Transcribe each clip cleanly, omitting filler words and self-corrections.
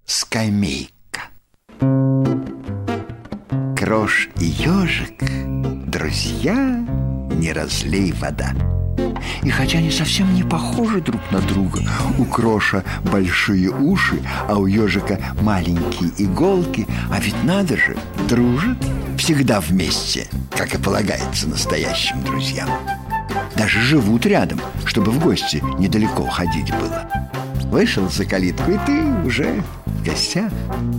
Скамейка. Крош и ежик — друзья, не разлей вода. И хотя они совсем не похожи друг на друга, у Кроша большие уши, а у ежика маленькие иголки, а ведь надо же, дружат всегда вместе, как и полагается настоящим друзьям. Даже живут рядом, чтобы в гости недалеко ходить было. Вышел за калитку, и ты уже в гостях.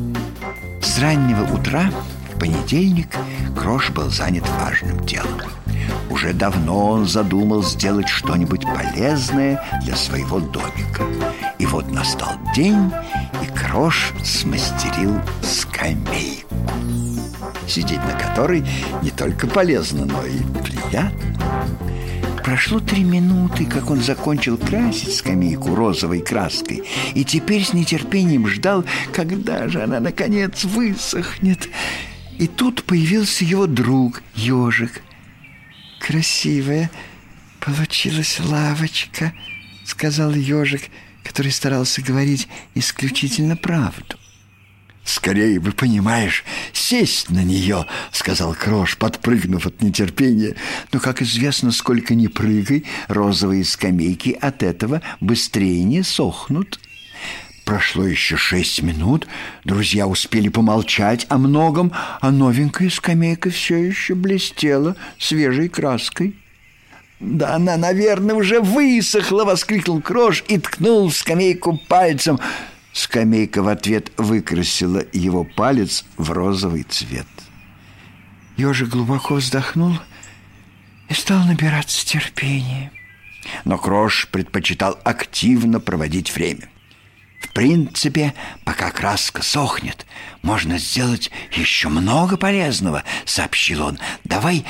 С раннего утра в понедельник Крош был занят важным делом. Уже давно он задумал сделать что-нибудь полезное для своего домика. И вот настал день, и Крош смастерил скамейку, сидеть на которой не только полезно, но и приятно. Прошло 3 минуты, как он закончил красить скамейку розовой краской, и теперь с нетерпением ждал, когда же она наконец высохнет. И тут появился его друг ежик. «Красивая получилась лавочка», — сказал ежик, который старался говорить исключительно правду. «Скорее бы, понимаешь, сесть на нее», — сказал Крош, подпрыгнув от нетерпения. Но, как известно, сколько ни прыгай, розовые скамейки от этого быстрее не сохнут. Прошло еще 6 минут, друзья успели помолчать о многом, а новенькая скамейка все еще блестела свежей краской. «Да она, наверное, уже высохла!» — воскликнул Крош и ткнул в скамейку пальцем. Скамейка в ответ выкрасила его палец в розовый цвет. Ежик глубоко вздохнул и стал набираться терпения. Но Крош предпочитал активно проводить время. «В принципе, пока краска сохнет, можно сделать еще много полезного», — сообщил он. «Давай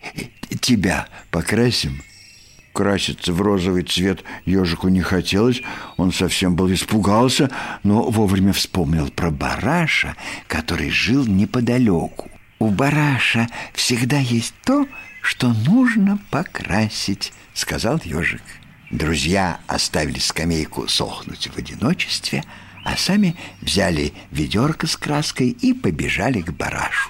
тебя покрасим». Краситься в розовый цвет ежику не хотелось, он совсем был испугался, но вовремя вспомнил про Бараша, который жил неподалеку. «У Бараша всегда есть то, что нужно покрасить», — сказал ежик. Друзья оставили скамейку сохнуть в одиночестве, а сами взяли ведерко с краской и побежали к Барашу.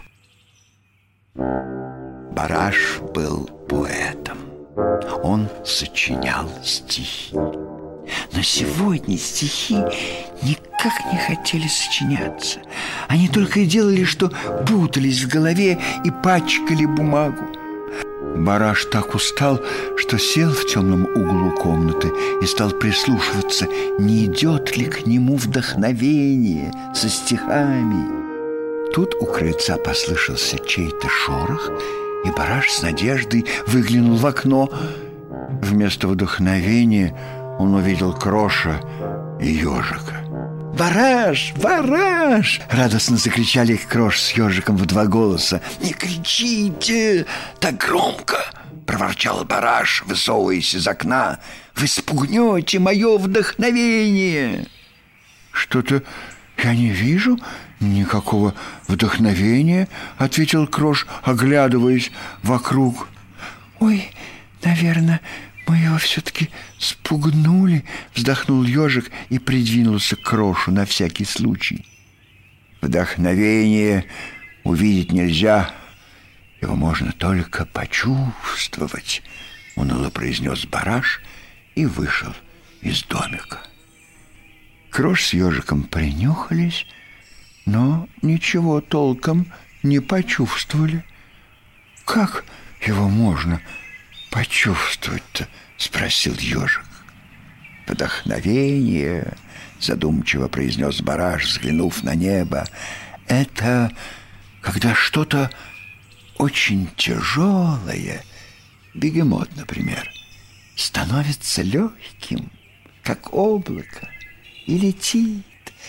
Бараш был поэтом. Он сочинял стихи. Но сегодня стихи никак не хотели сочиняться. Они только и делали, что путались в голове и пачкали бумагу. Бараш так устал, что сел в темном углу комнаты и стал прислушиваться, не идет ли к нему вдохновение со стихами. Тут у крыльца послышался чей-то шорох, и Бараш с надеждой выглянул в окно. Вместо вдохновения он увидел Кроша и ежика. «Бараш! Бараш!» — радостно закричали Крош с ежиком в 2 голоса. «Не кричите так громко!» — проворчал Бараш, высовываясь из окна. «Вы спугнете мое вдохновение!» «Что-то я не вижу никакого вдохновения», — ответил Крош, оглядываясь вокруг. «Ой, наверное, мы его все-таки спугнули», — вздохнул ежик и придвинулся к Крошу на всякий случай. «Вдохновение увидеть нельзя, его можно только почувствовать», — уныло произнес Бараш и вышел из домика. Крош с ежиком принюхались, но ничего толком не почувствовали. «Как его можно почувствовать-то?» — спросил ежик. «Вдохновение», — задумчиво произнес Бараш, взглянув на небо, — «это когда что-то очень тяжелое, бегемот, например, становится легким, как облако, и летит.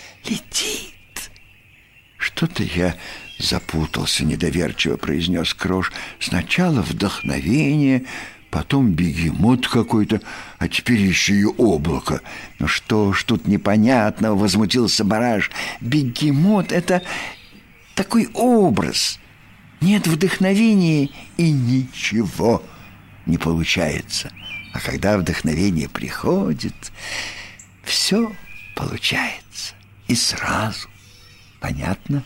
«Что-то я запутался», — недоверчиво произнес Крош. «Сначала вдохновение, потом бегемот какой-то, а теперь еще и облако». «Ну что ж тут непонятного?» — возмутился Бараш. «Бегемот — это такой образ. Нет вдохновения, и ничего не получается. А когда вдохновение приходит, все получается и сразу». Понятно.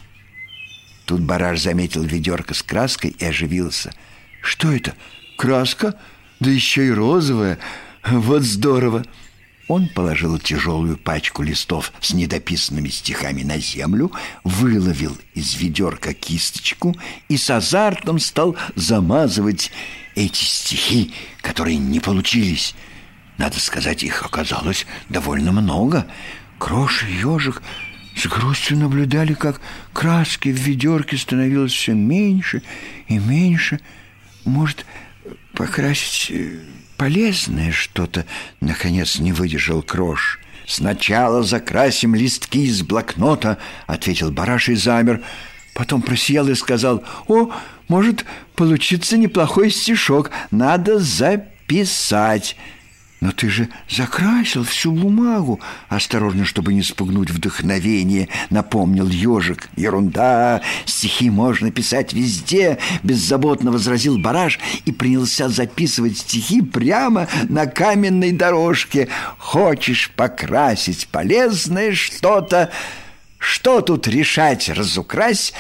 Тут Бараш заметил ведерко с краской и оживился. Что это? Краска? Да еще и розовая. Вот здорово. Он положил тяжелую пачку листов с недописанными стихами на землю, выловил из ведерка кисточку и с азартом стал замазывать эти стихи, которые не получились. Надо сказать, их оказалось довольно много. Кроша и ежик с грустью наблюдали, как краски в ведерке становилось все меньше и меньше. Может, покрасить полезное что-то, наконец не выдержал Крош. «Сначала закрасим листки из блокнота», — ответил Бараш и замер. Потом просиял и сказал: «О, может получиться неплохой стишок, надо записать». «Но ты же закрасил всю бумагу», — осторожно, чтобы не спугнуть вдохновение, напомнил ежик. «Ерунда, стихи можно писать везде», — беззаботно возразил Бараш и принялся записывать стихи прямо на каменной дорожке. «Хочешь покрасить полезное что-то? Что тут решать, разукрась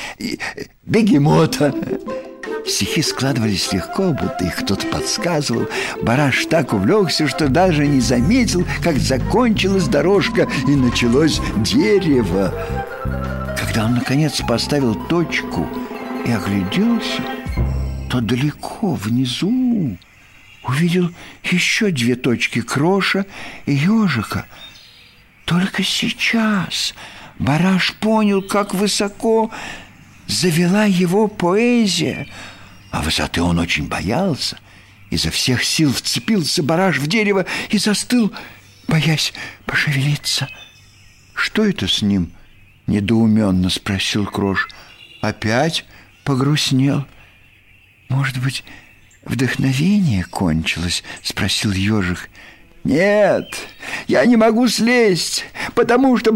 бегемота». Стихи складывались легко, будто их кто-то подсказывал. Бараш так увлекся, что даже не заметил, как закончилась дорожка и началось дерево. Когда он, наконец, поставил точку и огляделся, то далеко внизу увидел еще 2 точки — Кроша и ежика. Только сейчас Бараш понял, как высоко завела его поэзия. А высоты он очень боялся. Изо всех сил вцепился Бараш в дерево и застыл, боясь пошевелиться. «Что это с ним?» — недоуменно спросил Крош. «Опять погрустнел?» «Может быть, вдохновение кончилось?» — спросил ежик. «Нет, я не могу слезть, потому что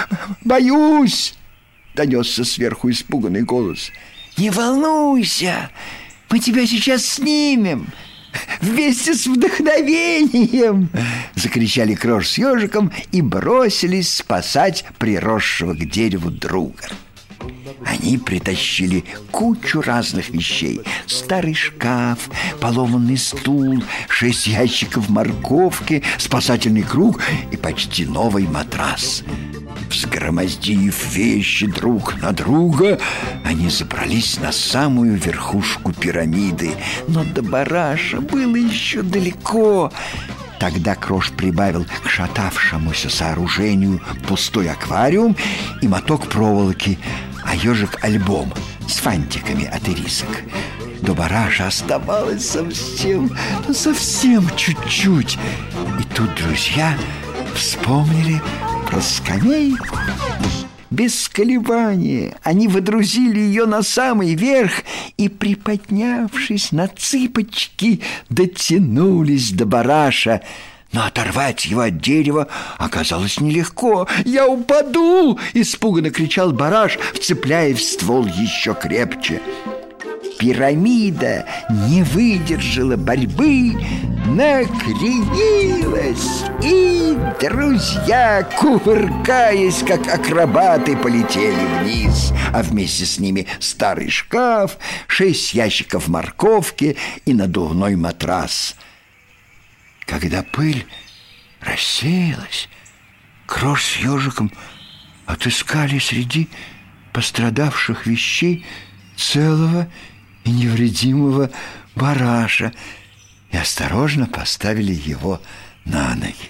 боюсь!» — донесся сверху испуганный голос. «Не волнуйся, мы тебя сейчас снимем вместе с вдохновением!» — закричали Крош с ежиком и бросились спасать приросшего к дереву друга. Они притащили кучу разных вещей: старый шкаф, поломанный стул, 6 ящиков морковки, спасательный круг и почти новый матрас. Взгромоздив вещи друг на друга, они забрались на самую верхушку пирамиды. Но до Бараша было еще далеко. Тогда Крош прибавил к шатавшемуся сооружению пустой аквариум и моток проволоки, а ежик — альбом с фантиками от ирисок. До Бараша оставалось совсем чуть-чуть. И тут друзья вспомнили про скамейку. Без колебания они водрузили ее на самый верх и, приподнявшись на цыпочки, дотянулись до Бараша. Но оторвать его от дерева оказалось нелегко. «Я упаду!» — испуганно кричал Бараш, вцепляясь в ствол еще крепче. Пирамида не выдержала борьбы, накренилась, и друзья, кувыркаясь, как акробаты, полетели вниз, а вместе с ними старый шкаф, 6 ящиков морковки и надувной матрас. Когда пыль рассеялась, Крош с ежиком отыскали среди пострадавших вещей целого и невредимого Бараша и осторожно поставили его на ноги.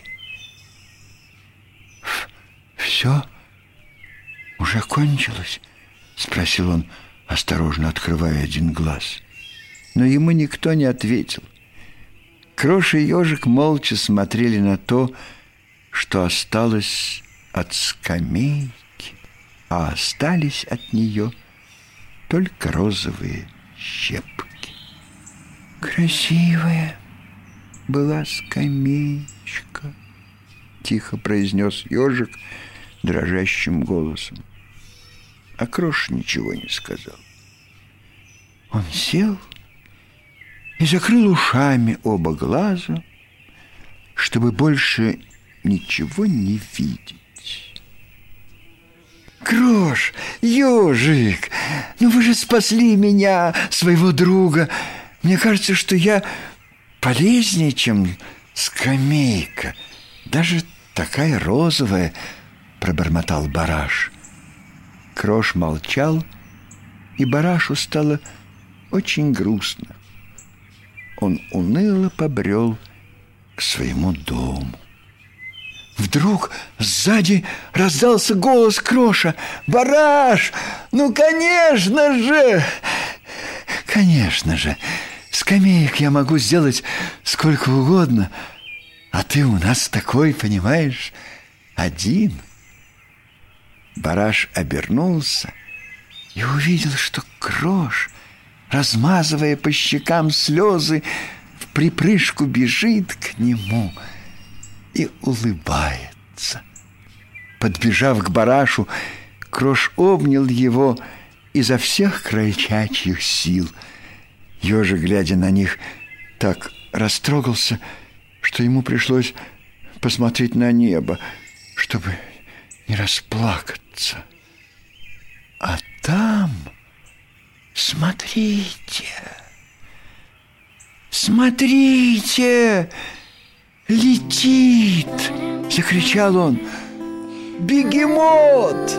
«Все уже кончилось?» — спросил он, осторожно открывая один глаз. Но ему никто не ответил. Крош и ежик молча смотрели на то, что осталось от скамейки, а остались от нее только розовые щепки. «Красивая была скамеечка», — тихо произнес ежик дрожащим голосом. А Крош ничего не сказал. Он сел и закрыл ушами оба глаза, чтобы больше ничего не видеть. «Крош!» Крош, ежик, ну вы же спасли меня, своего друга. Мне кажется, что я полезнее, чем скамейка. Даже такая розовая, пробормотал Бараш. Крош молчал, и Барашу стало очень грустно. Он уныло побрел к своему дому. Вдруг сзади раздался голос Кроша. «Бараш! Ну, конечно же! Конечно же! Скамеек я могу сделать сколько угодно, а ты у нас такой, понимаешь, один». Бараш обернулся и увидел, что Крош, размазывая по щекам слезы, вприпрыжку бежит к нему и улыбается. Подбежав к Барашу, Крош обнял его изо всех крольчачьих сил. Ежик, глядя на них, так растрогался, что ему пришлось посмотреть на небо, чтобы не расплакаться. А там, смотрите, смотрите, летит, закричал он, бегемот,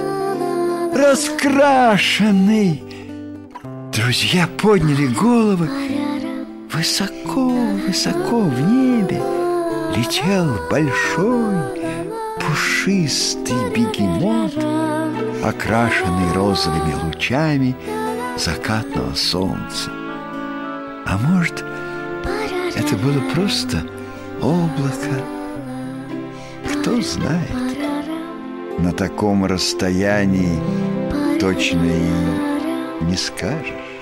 раскрашенный. Друзья подняли головы. Высоко-высоко в небе летел большой пушистый бегемот, окрашенный розовыми лучами закатного солнца. А может, это было просто облако? Кто знает? На таком расстоянии точно и не скажешь.